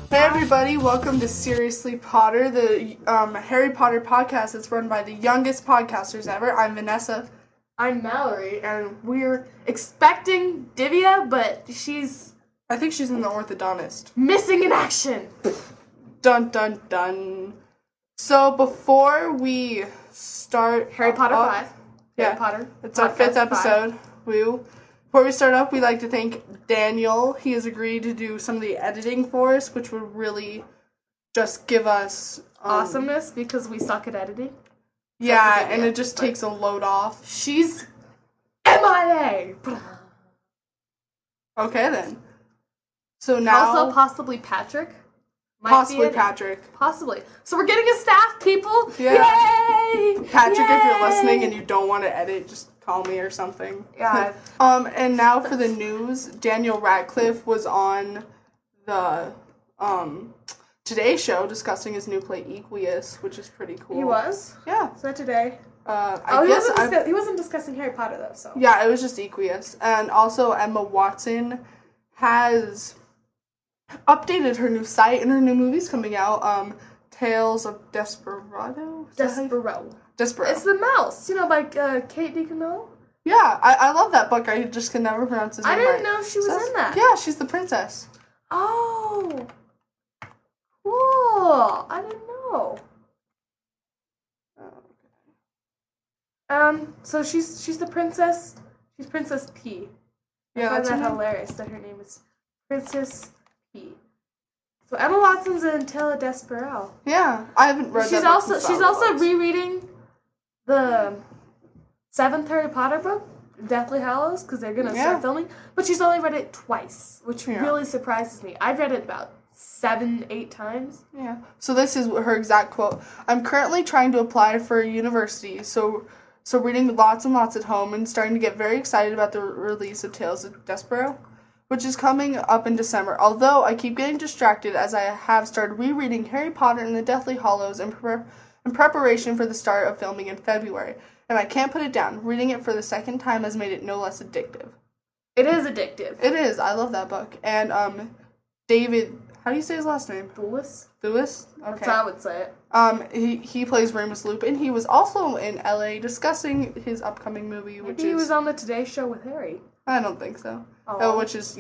Hey everybody, welcome to Seriously Potter, the Harry Potter podcast that's run by the youngest podcasters ever. I'm Vanessa. I'm Mallory, and we're expecting Divya, but I think she's in the orthodontist. Missing in action! Dun dun dun. So before we start... Harry Potter 5. Yeah, Harry Potter. It's our 5th episode. Woo. Before we start up, we'd like to thank Daniel. He has agreed to do some of the editing for us, which would really just give us... awesomeness, because we suck at editing. Yeah, and it just takes a load off. She's MIA! Okay, then. So now... Also, possibly Patrick. Possibly Patrick. Possibly. So we're getting a staff, people! Yeah. Yay! Patrick, Yay! if you're listening and you don't want to edit, just call me or something. Yeah. And now for the news. Daniel Radcliffe was on the Today Show discussing his new play Equius, which is pretty cool. He was? Yeah. Is that today? He wasn't discussing Harry Potter, though, so... Yeah, it was just Equius. And also Emma Watson has updated her new site, and her new movie's coming out. Tales of Desperado? Desperado. Desperado. It's the mouse, by Kate DiCamillo. Yeah, I love that book. I just can never pronounce his name right. I didn't know she was in that. Yeah, she's the princess. Oh. Cool. I didn't know. So she's the princess. She's Princess P. Yeah, I find that hilarious that her name is Princess P. So Emma Watson's in Tale of Desperado. Yeah, I haven't read that book. She's also rereading the 7th Harry Potter book, Deathly Hallows, because they're gonna start filming. But she's only read it twice, which really surprises me. I've read it about 7-8 times. Yeah. So this is her exact quote. I'm currently trying to apply for a university, so reading lots and lots at home and starting to get very excited about the release of Tales of Desperado, which is coming up in December. Although I keep getting distracted as I have started rereading Harry Potter and the Deathly Hallows in preparation for the start of filming in February. And I can't put it down. Reading it for the second time has made it no less addictive. It is addictive. It is. I love that book. And David... How do you say his last name? Lewis? Lewis? Okay. That's how I would say it. He plays Remus Lupin. He was also in LA discussing his upcoming movie, which Maybe he was on the Today Show with Harry. I don't think so. Oh. Which is,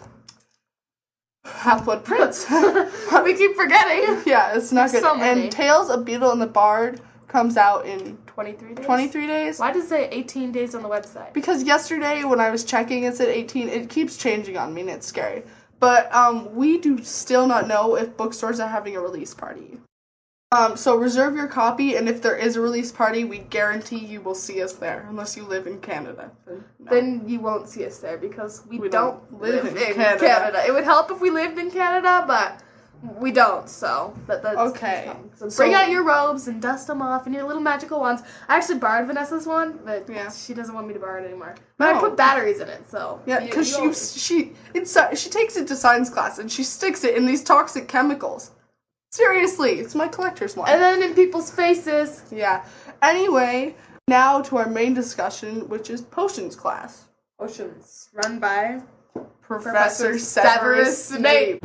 Half-Blood Prince. We keep forgetting. Yeah, it's not good. So many. And Tales of Beetle and the Bard comes out in 23 days? 23 days. Why does it say 18 days on the website? Because yesterday when I was checking it said 18. It keeps changing on me and it's scary. But we do still not know if bookstores are having a release party. So reserve your copy, and if there is a release party, we guarantee you will see us there, unless you live in Canada. Then you won't see us there, because we don't live in Canada. It would help if we lived in Canada, but we don't, so that's okay. So bring out your robes and dust them off and your little magical wands. I actually borrowed Vanessa's one, but she doesn't want me to borrow it anymore. But I put batteries in it, so yeah, because she takes it to science class and she sticks it in these toxic chemicals. Seriously, it's my collector's one. And then in people's faces. Yeah. Anyway, now to our main discussion, which is potions class. Potions, run by Professor Severus Snape.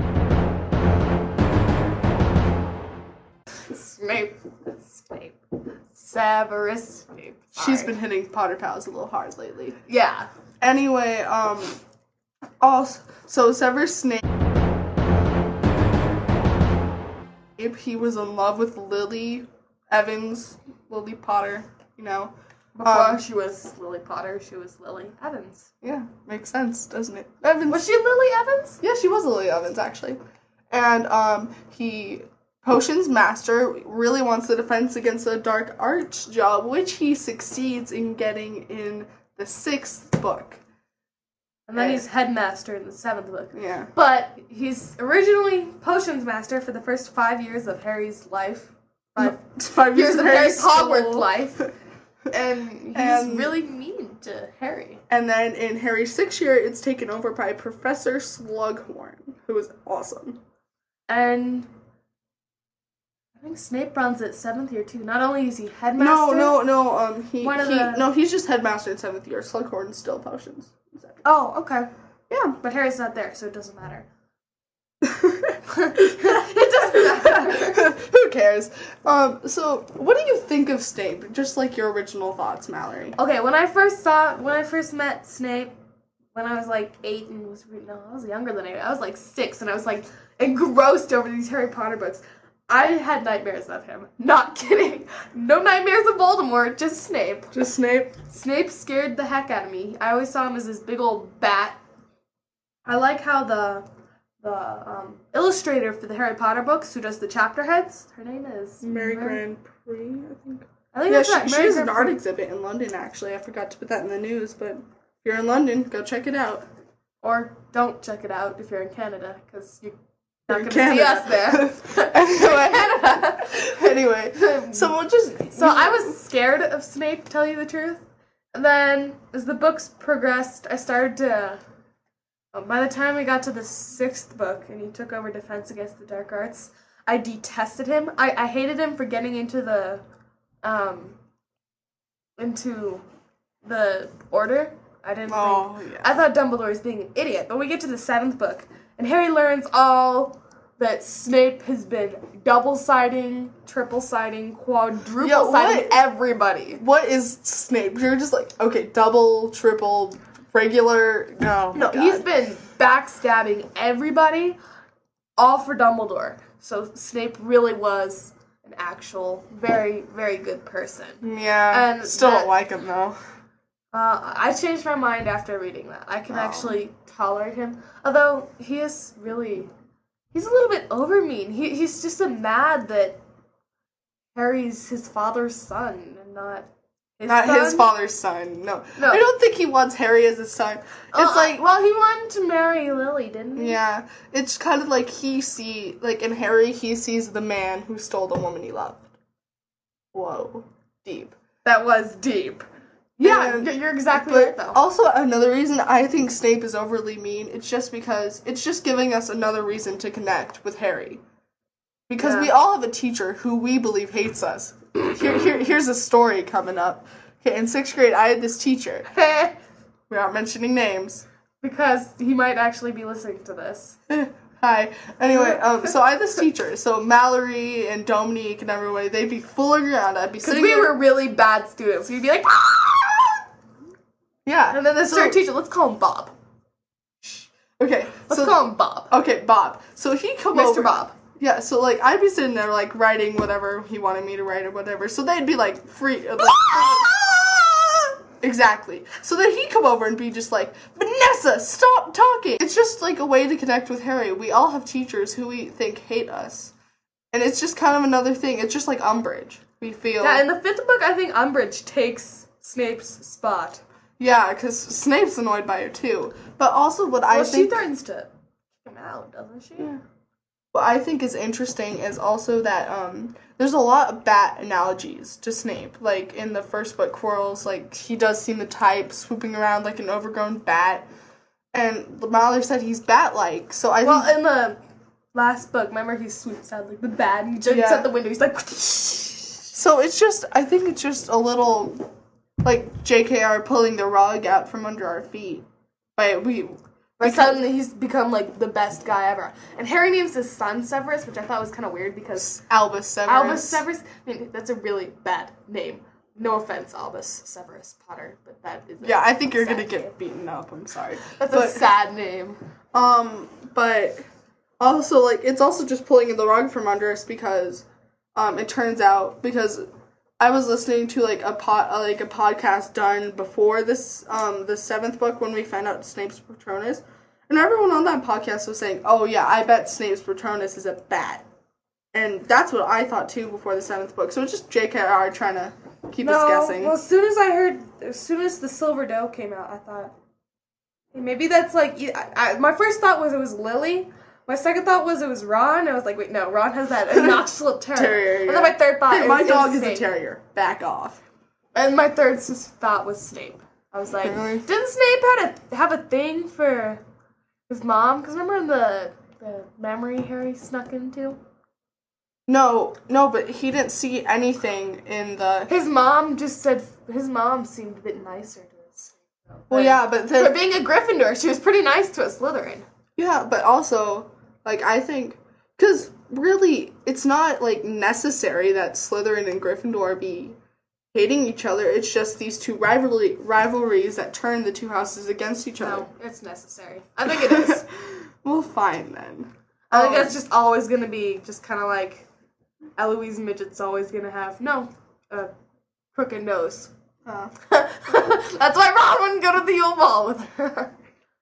Snape. Severus Snape. Sorry. She's been hitting Potter Pals a little hard lately. Yeah. Anyway, so Severus Snape, he was in love with Lily Potter, Before she was Lily Potter, she was Lily Evans. Yeah, makes sense, doesn't it? Evans. Was she Lily Evans? Yeah, she was Lily Evans, actually. And, Potions Master really wants the defense against the Dark Arts job, which he succeeds in getting in the 6th book. And then he's Headmaster in the 7th book. Yeah. But he's originally Potions Master for the first 5 years of Harry's life. 5 years of Harry's Hogwarts life. And he's really mean to Harry. And then in Harry's 6th year, it's taken over by Professor Slughorn, who is awesome. And I think Snape runs it 7th year too. Not only is he headmaster. No. He's just headmaster in 7th year. Slughorn's still potions. Oh, okay. Yeah, but Harry's not there, so it doesn't matter. It doesn't matter. Who cares? So what do you think of Snape? Just like your original thoughts, Mallory. Okay, when I first met Snape, when I was like 8 and was reading, no, I was younger than 8. I was like 6 and I was like engrossed over these Harry Potter books. I had nightmares of him. Not kidding. No nightmares of Voldemort, just Snape. Just Snape? Snape scared the heck out of me. I always saw him as this big old bat. I like how the illustrator for the Harry Potter books, who does the chapter heads, her name is Mary Grand Prix, I think. I think that's right. She has an art exhibit in London, actually. I forgot to put that in the news, but if you're in London, go check it out. Or don't check it out if you're in Canada, because you're not going to see us there. Anyway, so I was scared of Snape, to tell you the truth. And then, as the books progressed, I started to... by the time we got to the 6th book, and he took over Defense Against the Dark Arts, I detested him. I hated him for getting into the Order. I thought Dumbledore was being an idiot. But we get to the 7th book, and Harry learns all that Snape has been double-siding, triple-siding, quadruple-siding everybody. What is Snape? You're just like, okay, double, triple, regular. No, he's been backstabbing everybody, all for Dumbledore. So Snape really was an actual, very, very good person. Yeah, and still don't like him, though. I changed my mind after reading that. I can actually tolerate him. Although, he's a little bit overmean. He's just mad that Harry's his father's son and not his father's son. No. I don't think he wants Harry as his son. It's he wanted to marry Lily, didn't he? Yeah. It's kind of like in Harry, he sees the man who stole the woman he loved. Whoa. Deep. That was deep. Yeah, you're exactly right, though. Also, another reason I think Snape is overly mean, it's just because it's just giving us another reason to connect with Harry. Because we all have a teacher who we believe hates us. Here's a story coming up. Okay, in 6th grade, I had this teacher. We're not mentioning names. Because he might actually be listening to this. Hi. Anyway, so I had this teacher. So Mallory and Dominique and everybody, they'd be fooling around. I'd be sitting there. Because we were really bad students. We'd be like, ah! Yeah. And then this third teacher, let's call him Bob. Okay. Let's call him Bob. Okay, Bob. So he'd come over. Mr. Bob. Yeah, so, I'd be sitting there, writing whatever he wanted me to write or whatever. So they'd be, free. Exactly. So then he'd come over and be just like, Vanessa, stop talking! It's just, a way to connect with Harry. We all have teachers who we think hate us. And it's just kind of another thing. It's just like Umbridge. We feel... Yeah, in the 5th book, I think Umbridge takes Snape's spot. Yeah, because Snape's annoyed by her, too. But also I think... she threatens to kick him out, doesn't she? Yeah. What I think is interesting is also that there's a lot of bat analogies to Snape. Like, in the 1st book, Quirrell's, he does seem the type, swooping around like an overgrown bat. And Mallory said he's bat-like, so I think... in the last book, remember he swoops out like the bat, and he jumps out the window, he's like... So it's just, I think it's just a little... JKR pulling the rug out from under our feet. Suddenly he's become, the best guy ever. And Harry names his son Severus, which I thought was kind of weird because... Albus Severus. I mean, that's a really bad name. No offense, Albus Severus Potter, but that is... Yeah, I think you're gonna get beaten up, I'm sorry. That's a sad name. But also, it's also just pulling the rug from under us because, it turns out, because... I was listening to a podcast done before this the 7th book when we found out Snape's Patronus, and everyone on that podcast was saying, "Oh yeah, I bet Snape's Patronus is a bat," and that's what I thought too before the 7th book. So it's just JKR trying to keep us guessing. Well, as soon as the Silver Doe came out, I thought maybe that's my first thought was it was Lily. My second thought was it was Ron. I was like, wait, no, Ron has that obnoxious little terrier. And then my third thought my dog is a terrier. Back off. And my third thought was Snape. I was like, didn't Snape have a thing for his mom? Because remember in the memory Harry snuck into? No, but he didn't see anything in the... His mom just said, his mom seemed a bit nicer to us. Well, yeah, but... For being a Gryffindor, she was pretty nice to a Slytherin. Yeah, but also... I think Because, really, it's not, like, necessary that Slytherin and Gryffindor be hating each other. It's just these two rivalries that turn the two houses against each other. No, it's necessary. I think it is. Well, fine, then. I think that's just always going to be just kind of like Eloise Midget's always going to have, a crooked nose. That's why Ron wouldn't go to the Yule Ball with her.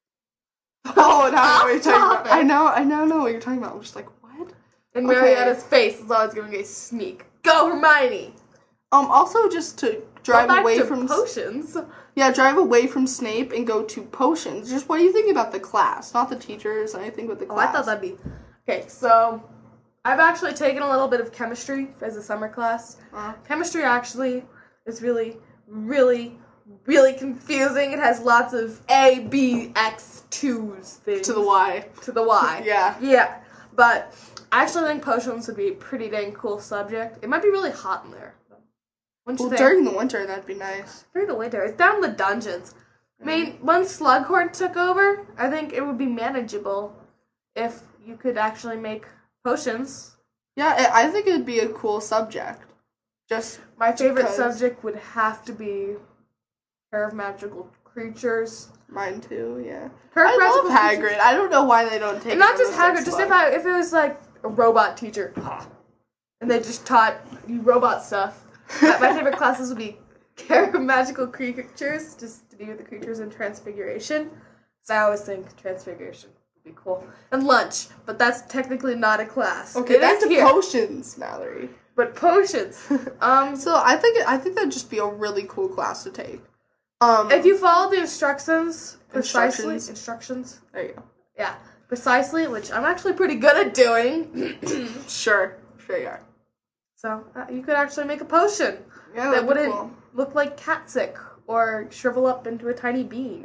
Oh, now what you're talking about. I now know what you're talking about. I'm just like, what? And Marietta's face is always giving a sneak. Go, Hermione! Also, just to drive away from potions. Yeah, drive away from Snape and go to potions. Just what do you think about the class? Not the teachers, anything but the class. I thought that'd be... Okay, so I've actually taken a little bit of chemistry as a summer class. Chemistry actually is really, really, really confusing. It has lots of A, B, X, 2s things. To the Y. To the Y. Yeah. Yeah. But I actually think potions would be a pretty dang cool subject. It might be really hot in there. Well, during the winter, that'd be nice. During the winter. It's down in the dungeons. I mean, when Slughorn took over, I think it would be manageable if you could actually make potions. Yeah, I think it would be a cool subject. Just my favorite subject would have to be Care of Magical Creatures. Mine too, yeah. I love Hagrid. I don't know why they don't take it. And not just Hagrid, just if it was like a robot teacher. And they just taught you robot stuff. My favorite classes would be Care of Magical Creatures, just to do with the creatures in Transfiguration. Because I always think Transfiguration would be cool. And lunch, but that's technically not a class. Okay, that's potions, Mallory. But potions. So I think that'd just be a really cool class to take. If you follow the instructions precisely, There you go. Yeah, precisely, which I'm actually pretty good at doing. Sure you are. So you could actually make a potion that wouldn't look like cat sick or shrivel up into a tiny bean.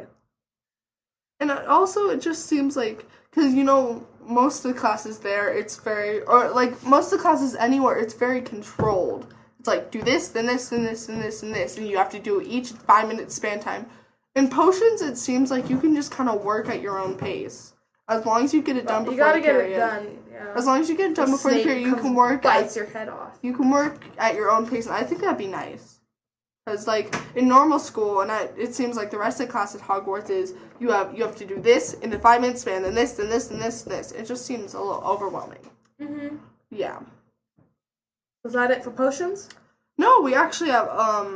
And also, it just seems like, because, most of the classes there, it's very, or, like, most of the classes anywhere, it's very controlled. It's like, do this, then this, then this, and this, and this, and you have to do each 5-minute span time. In potions, it seems like you can just kind of work at your own pace. As long as you get it done before the period. You gotta get it done, yeah. As long as you get it done before the period, you can work bites your head off. You can work at your own pace, and I think that'd be nice. Because, like, in normal school, and it seems like the rest of the class at Hogwarts is, you have to do this in a 5-minute span, then this, then this, and this, and this. It just seems a little overwhelming. Mm-hmm. Yeah. Was that it for potions? No, we actually have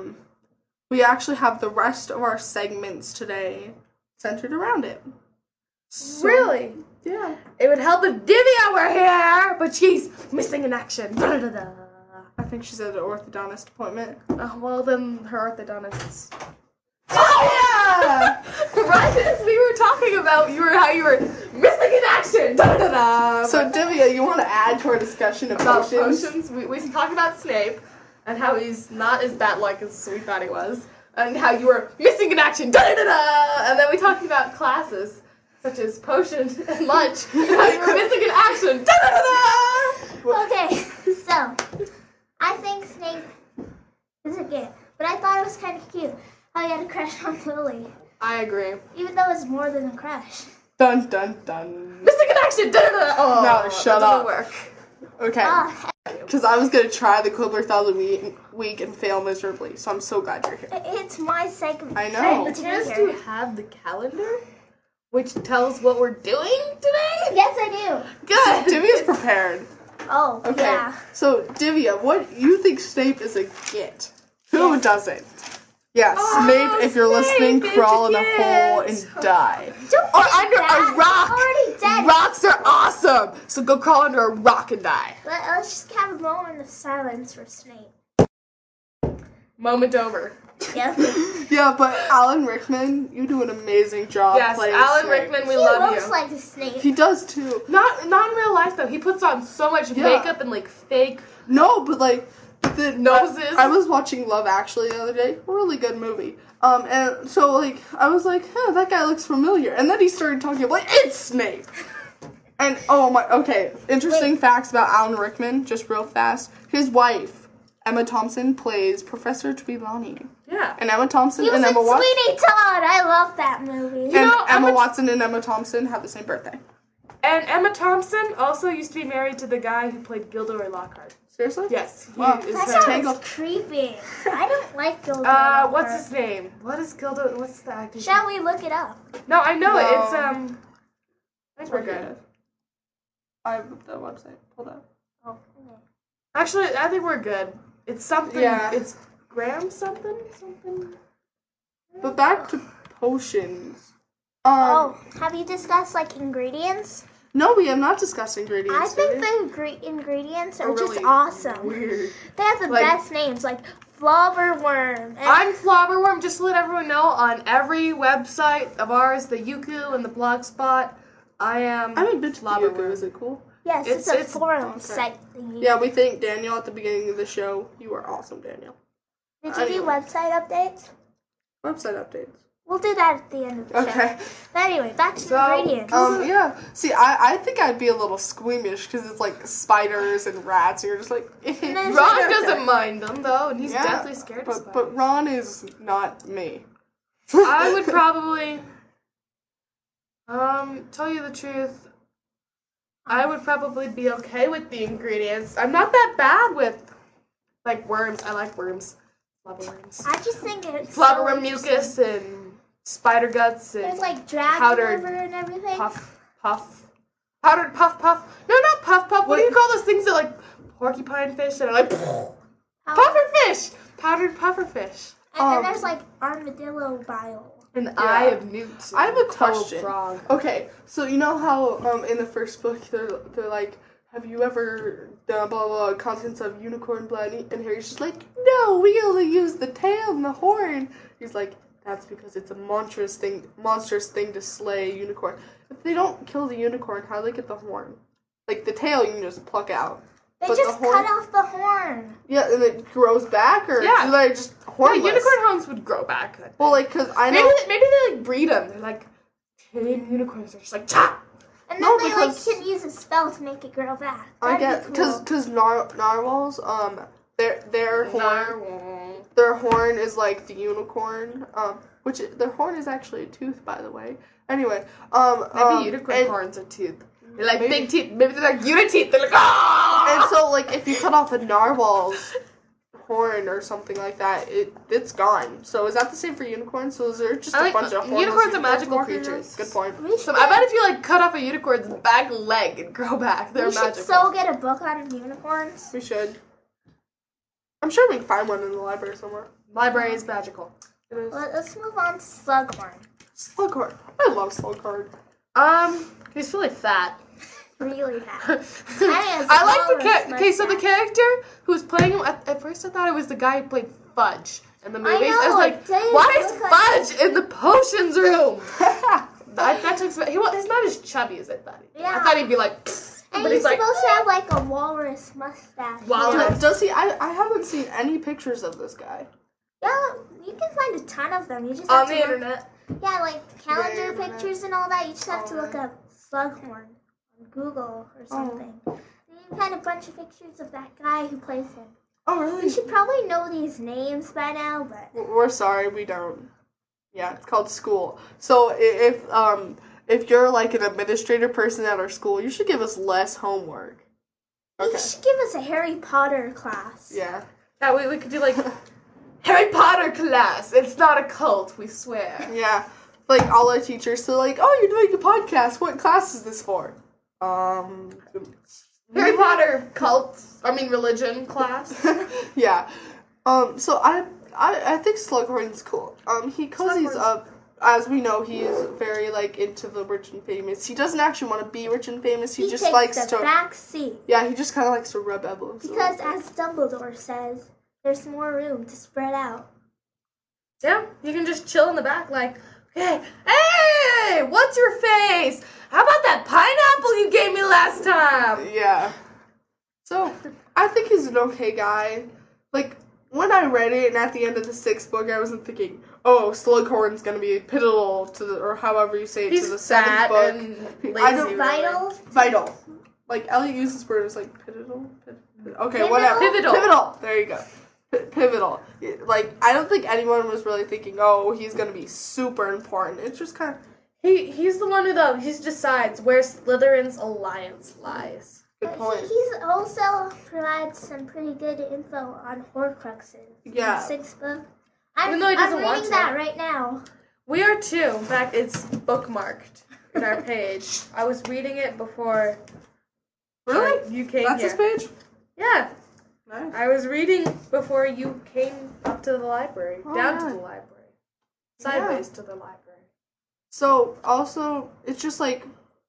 the rest of our segments today centered around it. So, really? Yeah. It would help if Divya were here, but she's missing in action. Da-da-da-da. I think she's at an orthodontist appointment. Well, then her orthodontist is... Oh, yeah! Right, as we were talking about how you were missing in action. Da-da-da-da. So, Divya, you want to add to our discussion of potions? We talked about Snape and how he's not as bat-like as we thought he was, and how you were missing in action. Da-da-da-da. And then we talked about classes such as potion and lunch, and how you were missing in action. Da-da-da-da. Okay, so I think Snape is a gift, but I thought it was kind of cute how he had a crush on Lily. I agree. Even though it's more than a crush. Dun dun dun. Missing in action. Da-da-da. Oh, no, shut up. Work. Okay. Because I was gonna try the Quibbler Thousand Week and fail miserably, so I'm so glad you're here. It's my segment. I know. Do you have the calendar? Which tells what we're doing today? Yes, I do. Good. Divya's prepared. Oh, okay. Yeah. So, Divya, what you think Snape is a git? Who doesn't? Yeah, Snape, if you're listening, crawl in a hole and die. Or under a rock. Already dead. Rocks are awesome. So go crawl under a rock and die. Let's just have a moment of silence for Snape. Moment over. Yeah. Yeah, but Alan Rickman, you do an amazing job playing Alan Snape. Rickman, we love you. He looks like a Snape. He does too. Not in real life though. He puts on so much makeup and like fake. No, but like the noses. I was watching Love Actually the other day. Really good movie. And so like I was like, that guy looks familiar. And then he started talking about it's Snape. And interesting facts about Alan Rickman, just real fast. His wife, Emma Thompson, plays Professor Trelawney. Yeah. And Emma Thompson and Emma Watson. Sweeney Todd. I love that movie. And Emma Watson and Emma Thompson have the same birthday. And Emma Thompson also used to be married to the guy who played Gilderoy Lockhart. Seriously? Yes. Wow. That sounds creepy. I don't like Gilderoy Lockhart. What's his name? What's the actor's Shall name? we look it up? No, I know it. No. It's I think we're good. I have the website pulled up. Oh, okay. Actually, I think we're good. It's something. Yeah. It's Graham something. But back to potions. Have you discussed like ingredients? No, we have not discussed I ingredients. think the ingredients are just really awesome. weird. They have the best names, like Flobberworm. I'm Flobberworm. Just to let everyone know, on every website of ours, the Yuku and the Blogspot, I am. I haven't been to Flobberworm. Yuku. Is it cool? Yes, it's a forum okay. site. Yeah, we thank Daniel at the beginning of the show. You are awesome, Daniel. Did you do website updates? Website updates. We'll do that at the end of the show. Okay. But anyway, back to ingredients. Yeah. See, I think I'd be a little squeamish because it's like spiders and rats, and you're just like. then- Ron doesn't mind them though, and he's definitely scared of spiders. But Ron is not me. I would probably, tell you the truth, I would probably be okay with the ingredients. I'm not that bad with, like, worms. I like worms. Flobberworms. I just think it's Flobberworm mucus and spider guts and There's like dragon powdered liver and everything. puff. Powdered puff. No, not puff. What do you call those things that like porcupine fish that are like pufferfish? Powdered pufferfish. And then there's like armadillo bile. An eye of newt. I have a toe question. Frog. Okay, so you know how in the first book they're like, have you ever done blah blah contents of unicorn blood? And Harry's just like, no, we only use the tail and the horn. He's like, that's because it's a monstrous thing to slay a unicorn. If they don't kill the unicorn, how do they get the horn? Like the tail, you can just pluck out. They But just the horn, cut off the horn. Yeah, and it grows back, or Yeah. do they just hornless? Yeah, unicorn horns would grow back. Well, like, cause I know. Maybe they like breed them. They're like tame unicorns. They're just like chop. And No, then they because- can use a spell to make it grow back. I That'd get be cool. narwhals their horn is like the unicorn which their horn is actually a tooth, by the way. Anyway, Maybe unicorn horns are teeth. They're like big teeth. Maybe they're like uniteeth. They're like and so like if you cut off a narwhal's horn or something like that, it's gone. So is that the same for unicorns? So is there just a bunch of horns? Unicorns are magical walking around? creatures. Good point. So I bet if you like cut off a unicorn's back leg and grow back, they're We should magical. so get a book on unicorns. We should. I'm sure we can find one in the library somewhere. Library is magical. It is. Let's move on to Slughorn. Slughorn. I love Slughorn. He's really fat. Really bad. I like the character. Okay, so the character who's playing him, at first I thought it was the guy who played Fudge in the movies. I was like, why is Fudge in the potions room? that took some, he's not as chubby as I thought he'd be. Yeah. I thought he'd be like, And but he's he's like, supposed to have like a walrus mustache. Walrus. Does he? I haven't seen any pictures of this guy. Yeah, you can find a ton of them. You just on have the to internet. Yeah, like calendar Yeah, pictures and all that. You just have to look yeah. up Slughorn on Google or something. And you can find a bunch of pictures of that guy who plays him. Oh, really? You should probably know these names by now, but We're sorry, we don't. Yeah, it's called school. So if you're like an administrator person at our school, you should give us less homework. you should give us a Harry Potter class. Yeah. That way we could do like Harry Potter class. It's not a cult, we swear. Yeah. Like all our teachers, so like, oh, you're doing a podcast. What class is this for? Harry Potter religion class. Yeah. So I think Slughorn's cool. Because he's up, as we know, he is very like into the rich and famous. He doesn't actually want to be rich and famous. He just takes likes the to. back seat. Yeah, he just kind of likes to rub elbows. Because as Dumbledore says, there's more room to spread out. Yeah, you can just chill in the back like, okay, hey, what's your face? How about that pineapple you gave me last time? Yeah. So, I think he's an okay guy. Like, when I read it and at the end of the 6th book, I wasn't thinking, oh, Slughorn's gonna be pivotal to the, or however you say it, He's to the 7th fat book. and I lazy. don't- Vital. Vital. Like, Elliot uses word as like pivotal. Okay, Pivotal? whatever. Pivotal. There you go. Pivotal. Like, I don't think anyone was really thinking, oh, he's gonna be super important. It's just kind of. He's the one who he decides where Slytherin's alliance lies. Good point. He's also provides some pretty good info on Horcruxes. Yeah. In the 6th book. Even though he doesn't I'm want reading to. that right now. We are too. In fact, it's bookmarked in our page. I was reading it before. Really? You came That's here. this page? Yeah. Nice. I was reading before you came up to the library. Down to yeah. the library. Sideways to the library. So, also, it's just like,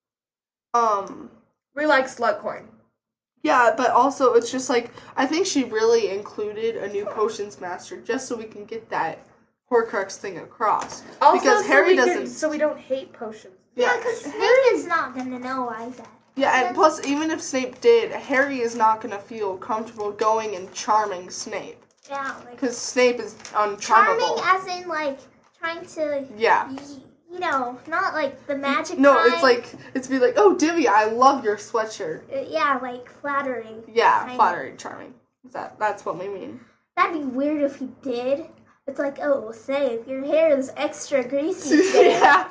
We like Slugcorn. yeah, but also it's just like, I think she really included a new potions master just so we can get that Horcrux thing across. Also, because Harry doesn't. So we don't hate potions. Yeah, because Snape is not going to know like that. Yeah, and plus, even if Snape did, Harry is not going to feel comfortable going and charming Snape. Yeah, like... Because Snape is Charming uncharmable. as in, like, trying to... Yeah. You know, not like the magic No, kind. it's like, it's be like, oh, Divya, I love your sweatshirt. Yeah, like flattering. Yeah, Kind flattering, charming. That's what we mean. That'd be weird if he did. It's like, oh, Snape, your hair is extra greasy today. Yeah.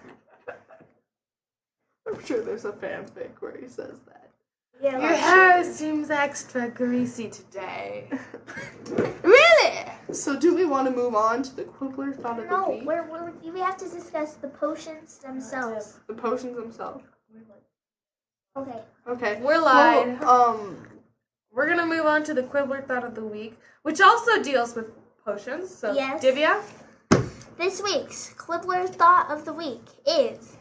I'm sure there's a fanfic where he says that. Yeah, Your like, hair seems extra greasy today. Really? So do we want to move on to the Quibbler thought of the no, week? we have to discuss the potions themselves. The potions themselves. Okay. Okay. We're live. Well, We're gonna move on to the Quibbler Thought of the Week, which also deals with potions. So, Yes. Divya? This week's Quibbler Thought of the Week is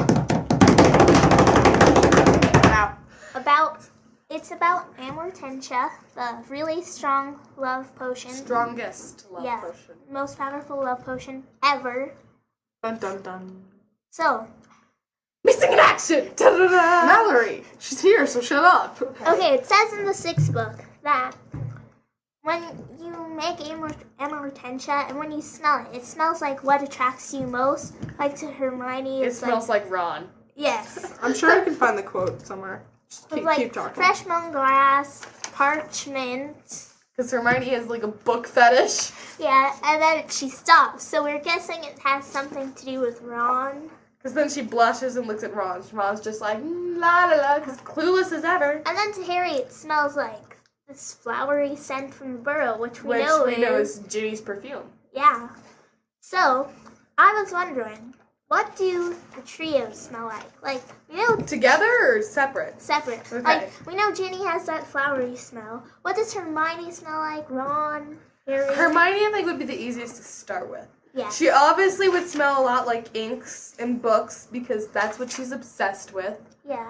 about Amortentia, the really strong love potion. Strongest love Yeah. potion. Most powerful love potion ever. dun dun dun. So, Missing in action! Ta-da-da! Mallory, she's here, so shut up. okay, it says in the 6th book that when you make Amortentia and when you smell it, it smells like what attracts you most. Like to Hermione, It it's smells like Ron. yes. I'm sure I can find the quote somewhere. Just It's keep like talking. fresh mown grass, parchment. Because Hermione has like a book fetish. Yeah, and then she stops. So we're guessing it has something to do with Ron. Because then she blushes and looks at Ron. Ron's just like, la la la, because clueless as ever. And then to Harry, it smells like this flowery scent from the burrow, which we Which know we know is Ginny's perfume. Yeah. So, I was wondering, what do the trios smell like? Like, you know, Together or separate? separate. Okay. Like, we know Ginny has that flowery smell. What does Hermione smell like? Ron? Harry? Hermione, I think, would be the easiest to start with. Yeah. She obviously would smell a lot like inks and books because that's what she's obsessed with. Yeah.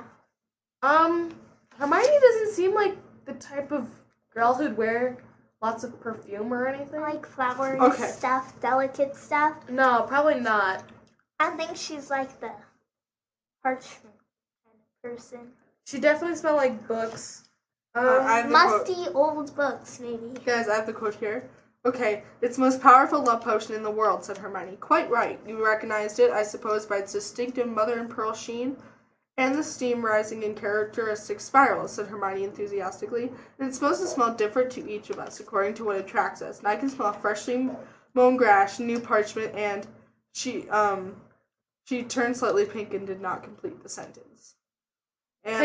Hermione doesn't seem like the type of girl who'd wear lots of perfume or anything. Like flowery Okay. stuff, delicate stuff. No, probably not. I think she's like the parchment kind of person. She definitely smelled like books. I have the quote. Musty old books, maybe. Guys, I have the quote here. Okay, it's the most powerful love potion in the world, said Hermione. Quite right. You recognized it, I suppose, by its distinctive mother-and-pearl sheen and the steam rising in characteristic spirals, said Hermione enthusiastically. And it's supposed to smell different to each of us, according to what attracts us. And I can smell freshly mown grass, new parchment, and she turned slightly pink and did not complete the sentence. And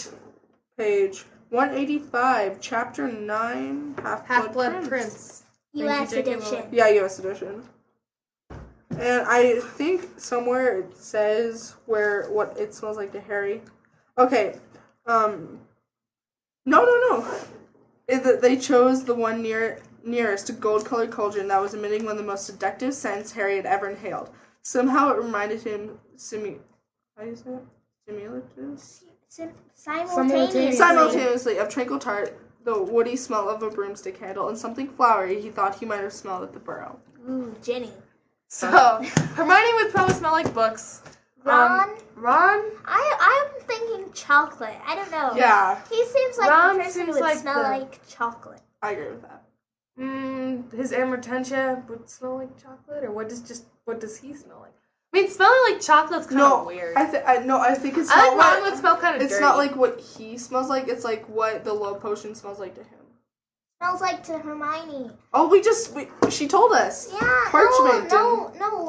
Page 185, Chapter 9, Half-Blood Prince. U.S. Thank you, J.K. edition. Rowling. Yeah, U.S. edition. And I think somewhere it says what it smells like to Harry. Okay. No. They chose the one nearest to gold-colored cauldron that was emitting one of the most seductive scents Harry had ever inhaled. Somehow it reminded him how do you say it? Simultaneously of treacle tart, the woody smell of a broomstick handle, and something flowery he thought he might have smelled at the burrow. Ooh, Ginny. So, Hermione would probably smell like books. Ron? Ron? I'm thinking chocolate. I don't know. Yeah, He seems like Ron the person who seems would like smell the- like chocolate. I agree with that. His Amortentia would smell like chocolate, or what does he smell like? I mean, smelling like chocolate's kind of weird. I think it's I not think what, Ron would smell kind of it's dirty. not like what he smells like, it's like what the love potion smells like to him. Smells like to Hermione. Oh, she told us. Yeah. Parchment No,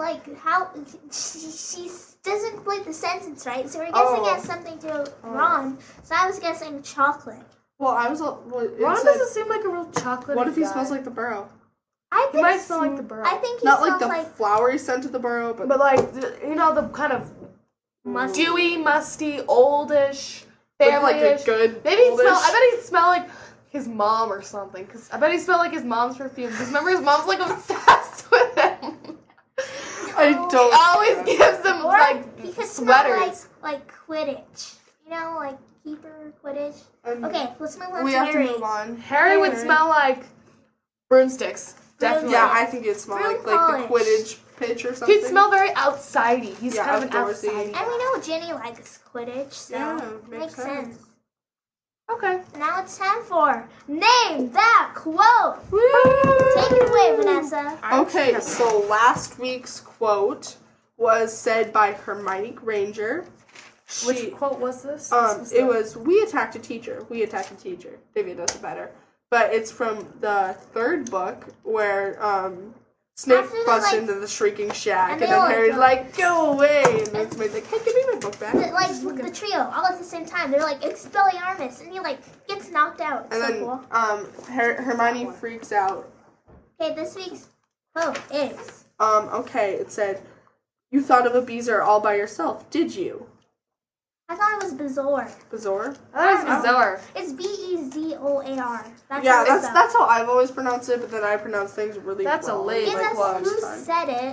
like how she doesn't complete the sentence right, so we're guessing it has something to do with Ron. So I was guessing chocolate. Well, Ron doesn't seem like a real chocolate. What if he smells like the burrow? He might smell like the burrow. I think he not smells like the flowery scent of the burrow, but like the kind of musty. Dewy, musty, oldish, like family-ish. a good. Maybe I bet he smelled like his mom or something. Cause I bet he smelled like his mom's perfume. Cause remember his mom's like obsessed with him. I don't. He always gives them like he could sweaters. Smell like Quidditch. You know, like keeper Quidditch. Okay, let's move on We to have Harry. to move on. Harry would smell like broomsticks. Definitely. Yeah, I think it'd smell like the Quidditch pitch or something. He'd smell very outsidey. He's kind of an outdoorsy. outsidey. And we know Ginny likes Quidditch, so makes sense. Okay. Now it's time for Name That Quote. Woo! Take it away, Vanessa. Okay, so last week's quote was said by Hermione Granger. Which quote was this? It was, "We attacked a teacher. We attacked a teacher." Divya does it better. But it's from the third book where Snape busts into the Shrieking Shack, and then Harry's like, "Go away!" And then Snape's like, "Hey, give me my book back." Like the trio, all at the same time. They're like, Expelliarmus, and he like gets knocked out. It's and so then cool. Hermione freaks out. Okay, this week's quote is... Okay, it said, "You thought of a Beezer all by yourself, did you?" I thought it was Bezoar. Bezoar? That was bizarre. It's Bezoar. That's how I've always pronounced it, but then I pronounce things really That's wrong. a lame. Give us who said it.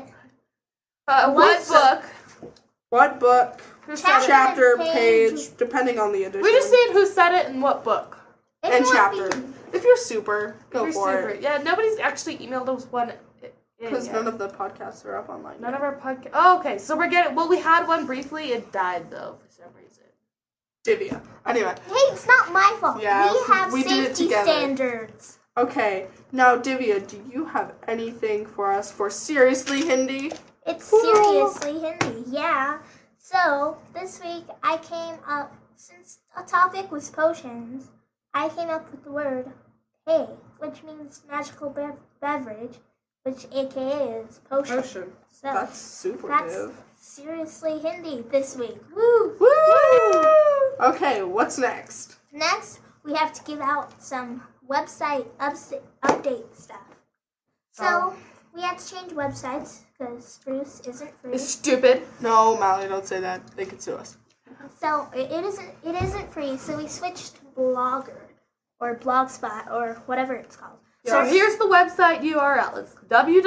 What book? What book? Chapter, page, page, depending on the edition. We just need who said it and what book. And chapter. If you're super, go for it. Yeah, nobody's actually emailed us one. Because none of the podcasts are up online. None of our podcasts. Oh, okay. So we're getting. Well, we had one briefly. It died though for some reason. Divya. Anyway. Hey, it's not my fault. Yeah, we have we did it safety together. standards. Okay. Now, Divya, do you have anything for us for Seriously Hindi? It's seriously Hindi, yeah. So, this week I came up, since a topic was potions, I came up with the word "hey," which means magical beverage, which aka is potion. So, that's superlative. Seriously Hindi this week. Woo! Woo! Okay, what's next? Next, we have to give out some website update stuff. So, we had to change websites because Spruce isn't free. It's stupid. No, Molly, don't say that. They could sue us. So it isn't free. So we switched to Blogger or Blogspot or whatever it's called. Yeah. So here's the website URL. It's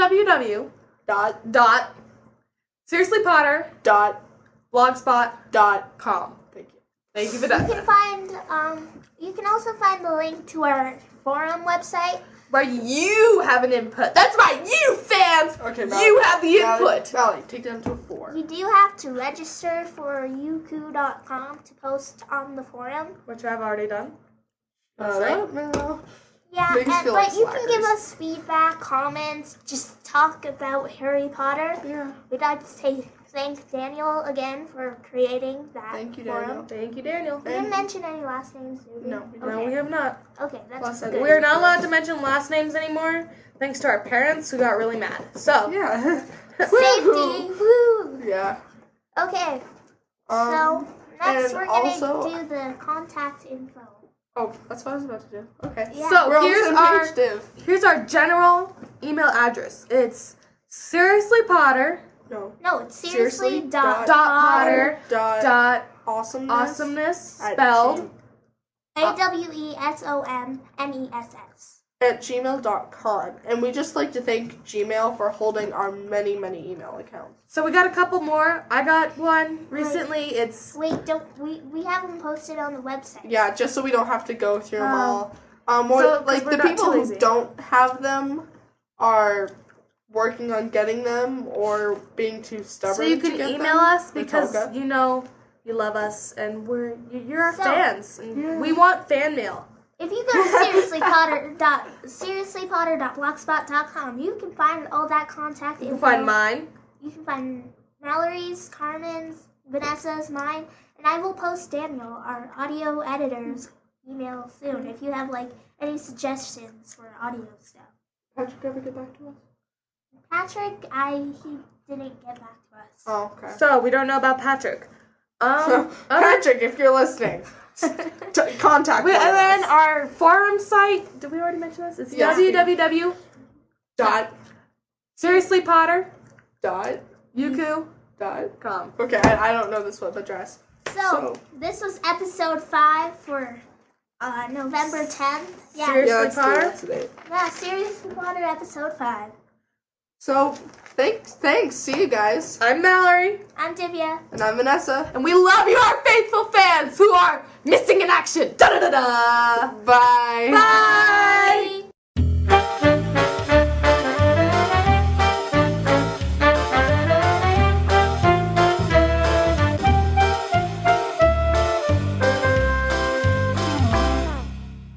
www.seriouslypotter.blogspot.com. Thank you. Thank you for that. You can also find the link to our forum website. Where you have an input. That's right, you fans! Okay, you have the input. Molly, take down to a 4. You do have to register for youku.com to post on the forum. Which I've already done. No. Yeah, like you can give us feedback, comments, just talk about Harry Potter. Yeah. We'd like to thank Daniel again for creating that Thank you, forum. Daniel. Thank you, Daniel. We didn't mention any last names, did we? No, No, we have not. Okay, that's good. We are not allowed to mention last names anymore, thanks to our parents who got really mad. So, Yeah. Safety! Woo! Yeah. Okay, so next we're going to also- do the contact info. Oh, that's what I was about to do. Okay. Yeah. So We're on the here's same our page, Div. here's our general email address. It's seriouslypotter. No. No, it's seriously dot Potter Dot awesomeness spelled AWESOMNESS. at gmail.com. And we just like to thank Gmail for holding our many, many email accounts. So we got a couple more. I got one recently. It's Wait, don't we have them posted on the website? Yeah, just so we don't have to go through them all. so, Like, 'cause the we're not people too who lazy. don't have them are working on getting them or being too stubborn so you to can get email them. us because Natolka. you know you love us and you're our So- fans. And we want fan mail. If you go to seriouslypotter.blogspot.com, you can find all that contact You info. can find mine. You can find Mallory's, Carmen's, Vanessa's, mine, and I will post Daniel, our audio editor's email soon if you have like any suggestions for audio stuff. Patrick ever get back to us? Patrick, he didn't get back to us. Oh, okay. So we don't know about Patrick. Patrick, if you're listening, contact us. And then our forum site. Did we already mention this? It's www. Seriously Potter. Yuku.com. Okay, I don't know this web address. So this was episode 5 for November 10th. Yeah. Seriously Potter. Yeah, Seriously Potter episode 5. So, thanks. See you guys. I'm Mallory. I'm Divya. And I'm Vanessa. And we love you, our faithful fans who are missing in action. Da-da-da-da. Bye. Bye.